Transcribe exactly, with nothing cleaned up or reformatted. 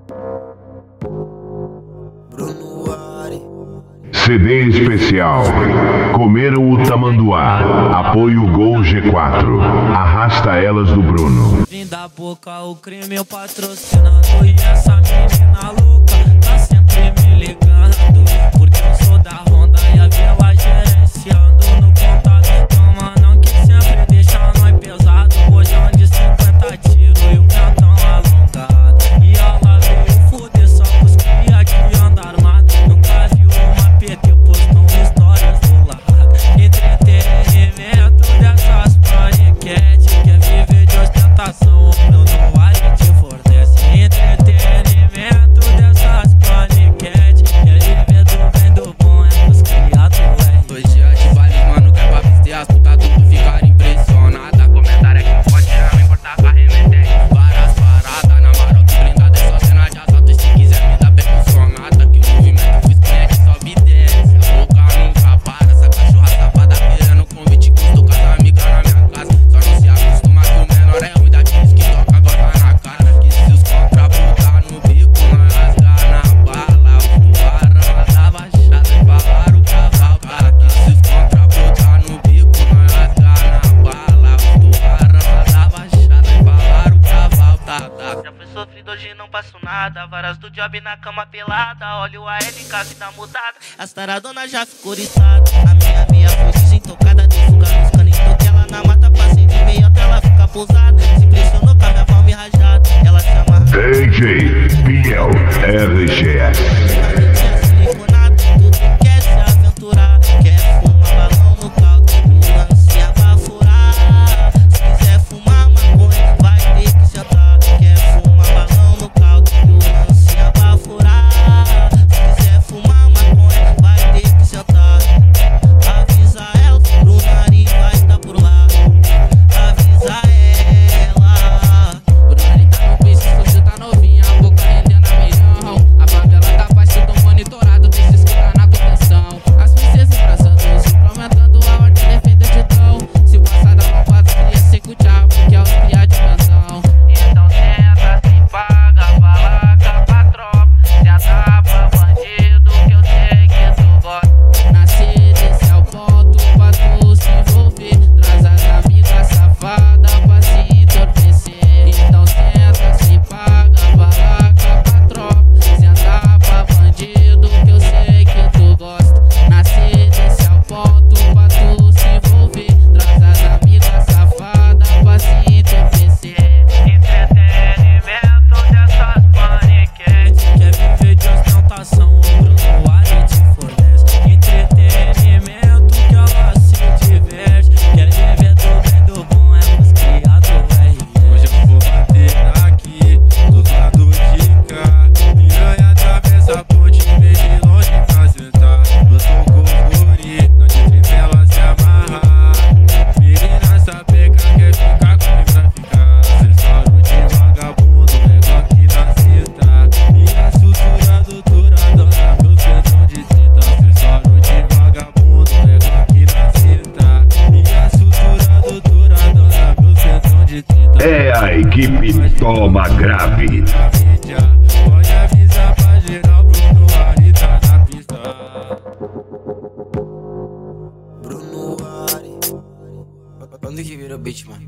C D especial. Comeram o tamanduá. Apoio Gol G quatro. Arrasta elas do Bruno. Vim da boca o crime, eu patrocinando. E essa menina louca tá sempre me ligando, porque eu sou da Honda e a Vila gerenciando no contato. Toma não que sempre deixa nós pesado. Bojão de cinquenta tiros e o cantão alongado. E ela veio fuder só com os cria que anda armado. Nunca viu uma P T postou histórias do lado. Entretenimento dessas paniquete. Quer viver de ostentação, meu não vai te fornece. Entretenimento dessas paniquete. Quer viver do bem do bom, é os criados R. Dois dias de baile, mano, que é pra vestir as putas tudo ficar impressionada. Comentário é que pode, não importa a remetente. Várias paradas na Maroc blindada, é só cena de assalto. E se quiser me dar bem funcionada, que o movimento fez cliente sobe e desce. A boca nunca para, essa cachorra safada querendo convite. Custou com as amigas na minha casa. Só não se acostuma que o menor é ruim daqueles que toca gosta na cara. Que se os contra botar no bico, nós rasgar na bala. O tubarão da baixada e falar o cavalo. Que se os contra botar no bico, nós rasgar na bala. O tubarão da baixada e falar o cavalo. Tá, tá. Já foi sofrido, hoje não passo nada. Varas do job na cama pelada. Olha o A L K, vida mudada. As taradonas já ficou oriçada. A minha meia foi desentocada. Dei fuga nos caninhos, toquei ela na mata. Passei de meia até ela ficar pousada. Se impressionou com a minha palma rajada. Ela se amarra. D J Biel R G S. Tudo quer se aventurar. Quer fumar balão no caldo, lance abafurar. Se quiser fumar maconha, vai ter que sentar. Quer fumar balão no caldo, lance abafurar. Se quiser fumar maconha, vai ter que sentar. Avisa ela, pro nariz vai estar por lá. Avisa ela. O nariz tá no piso, sujo tá novinha, a boca rendendo a milhão. A favela tá baixo, tô monitorado, deixa escutar na contenção. As princesas embrasando, suplementando a ordem, defenda de tão. Se passar da mão faz cria seco tchau, porque é os cria de pensão. Então senta, se paga, balaca pra tropa. Senta pra bandido, que eu sei que tu gosta. Nascer, esse é o ponto pra tu se envolver. Traz as amigas safadas pra se entorpecer. Então senta, se paga, balaca pra tropa. Senta pra bandido, que eu sei que tu gosta. Nascer, esse é o ponto pra tu se envolver. Traz as amigas safadas pra se entorpecer. Entretenimento dessas paniquete. Quer viver de ostentação, o Bruno Ari te fornece. Entretenimento que ela se diverte. Quer viver do bem do bom, é os criados R. Hoje eu vou bater aqui, do lado de cá. Piranha atravessa a ponte, vem de longe pra sentar. Eu tô com fúria, não te tripela se amarrar. Menina sapeca quer ficar comigo pra ficar. Acessório de vagabundo, igual aqui na cita. E a sutura doutora dona meu sedão de tinta. Acessório de vagabundo, igual aqui na cita. E a sutura doutora dona meu sedão de tinta. É a equipe Toma Grave. Pode avisar pra geral, Bruno Ari tá na pista. Bruno Ari. Quando que vira beat, mano?